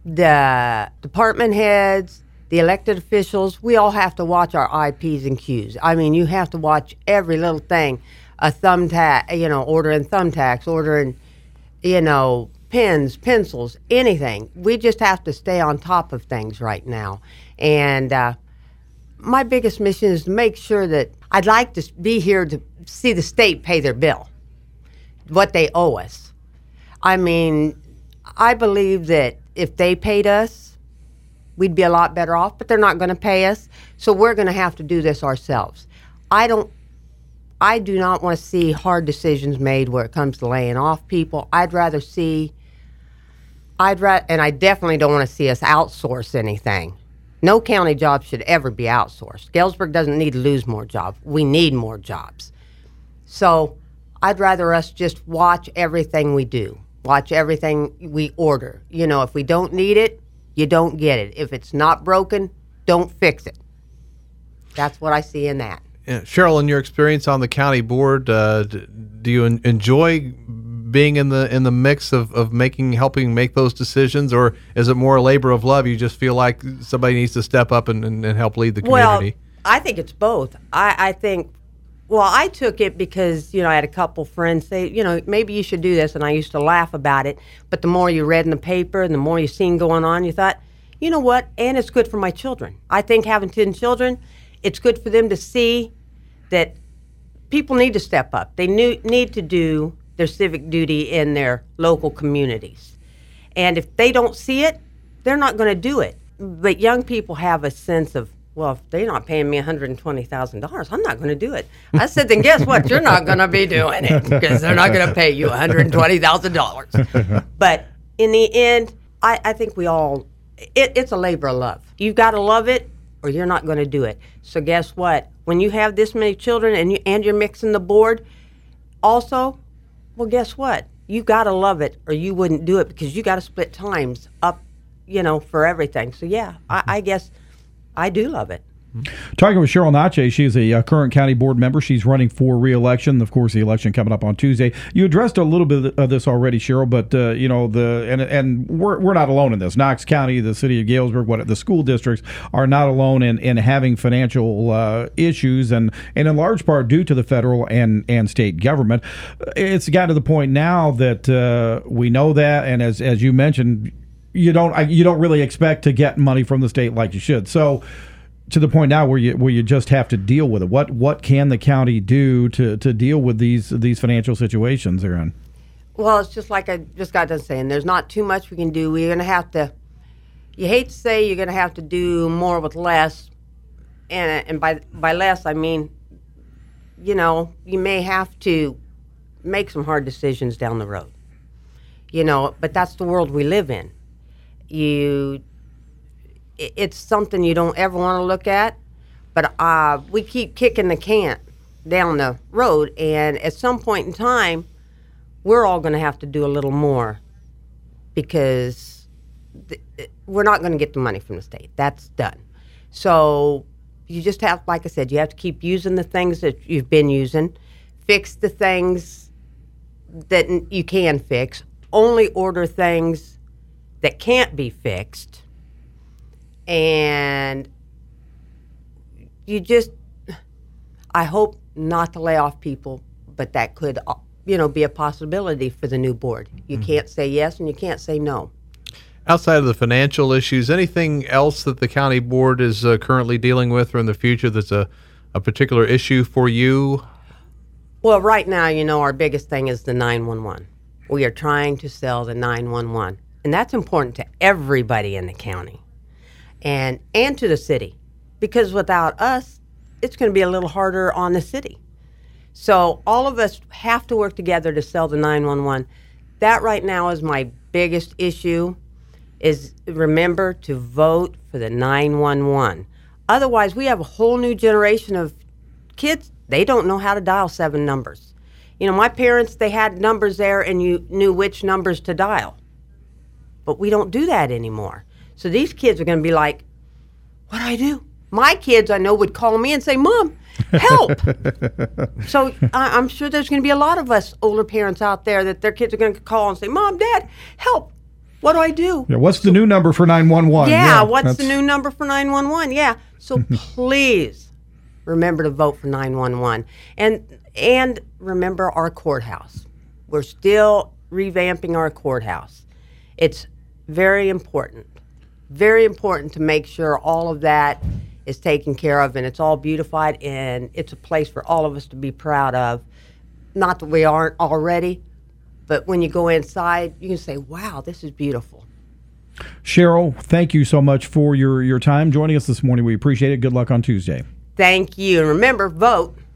the department heads, the elected officials, we all have to watch our IPs and Qs. I mean, you have to watch every little thing. A thumbtack, ordering thumbtacks, ordering, pens, pencils, anything. We just have to stay on top of things right now. And my biggest mission is to make sure that I'd like to be here to see the state pay their bill, what they owe us. I mean, I believe that if they paid us, we'd be a lot better off, but they're not going to pay us, so we're going to have to do this ourselves. I do not want to see hard decisions made where it comes to laying off people. And I definitely don't want to see us outsource anything. No county job should ever be outsourced. Galesburg doesn't need to lose more jobs. We need more jobs. So I'd rather us just watch everything we do, watch everything we order. If we don't need it, you don't get it. If it's not broken, don't fix it. That's what I see in that. Yeah. Cheryl, in your experience on the county board, do you enjoy being in the mix of helping make those decisions, or is it more a labor of love? You just feel like somebody needs to step up and help lead the community? Well, I think it's both. I think, I took it because, I had a couple friends say, maybe you should do this, and I used to laugh about it, but the more you read in the paper and the more you seen going on, you thought, you know what, and it's good for my children. I think having 10 children, it's good for them to see that people need to step up. They need to do their civic duty in their local communities. And if they don't see it, they're not going to do it. But young people have a sense of, well, if they're not paying me $120,000, I'm not going to do it. I said, then guess what? You're not going to be doing it because they're not going to pay you $120,000. But in the end, I think it's a labor of love. You've got to love it or you're not going to do it. So guess what? When you have this many children and you're mixing the board, also, well, guess what? You got to love it or you wouldn't do it because you got to split times up, for everything. So, yeah, I guess I do love it. Talking with Cheryl Nache, she's a current county board member. She's running for re-election. Of course, the election coming up on Tuesday. You addressed a little bit of this already, Cheryl, but and we're not alone in this. Knox County, the city of Galesburg, the school districts are not alone in having financial issues, and in large part due to the federal and state government. It's gotten to the point now that we know that, and as you mentioned, you don't really expect to get money from the state like you should. So, to the point now where you just have to deal with it. What can the county do to deal with these financial situations they're in? Well, it's just like I just got done saying. There's not too much we can do. We're going to have to. You hate to say you're going to have to do more with less, and by less I mean, you may have to make some hard decisions down the road. But that's the world we live in. It's something you don't ever want to look at, but we keep kicking the can down the road, and at some point in time, we're all going to have to do a little more because we're not going to get the money from the state. That's done. So you just have, like I said, you have to keep using the things that you've been using, fix the things that you can fix, only order things that can't be fixed. And I hope not to lay off people, but that could, be a possibility for the new board. You can't say yes and you can't say no. Outside of the financial issues, anything else that the county board is currently dealing with or in the future that's a particular issue for you? Well, right now, our biggest thing is the 911. We are trying to sell the 911, and that's important to everybody in the county. And to the city, because without us, it's going to be a little harder on the city. So all of us have to work together to sell the 911. That right now is my biggest issue, is remember to vote for the 911. Otherwise, we have a whole new generation of kids, they don't know how to dial 7 numbers. My parents, they had numbers there and you knew which numbers to dial. But we don't do that anymore. So these kids are going to be like, what do I do? My kids, I know, would call me and say, Mom, help. So I'm sure there's going to be a lot of us older parents out there that their kids are going to call and say, Mom, Dad, help. What do I do? Yeah, what's the new number for 911? Yeah, what's the new number for 911? Yeah. So please remember to vote for 911. And remember our courthouse. We're still revamping our courthouse. It's very important to make sure all of that is taken care of and it's all beautified and it's a place for all of us to be proud of. Not that we aren't already, but when you go inside, you can say, wow, this is beautiful. Cheryl, thank you so much for your time joining us this morning. We appreciate it. Good luck on Tuesday. Thank you. And remember, vote.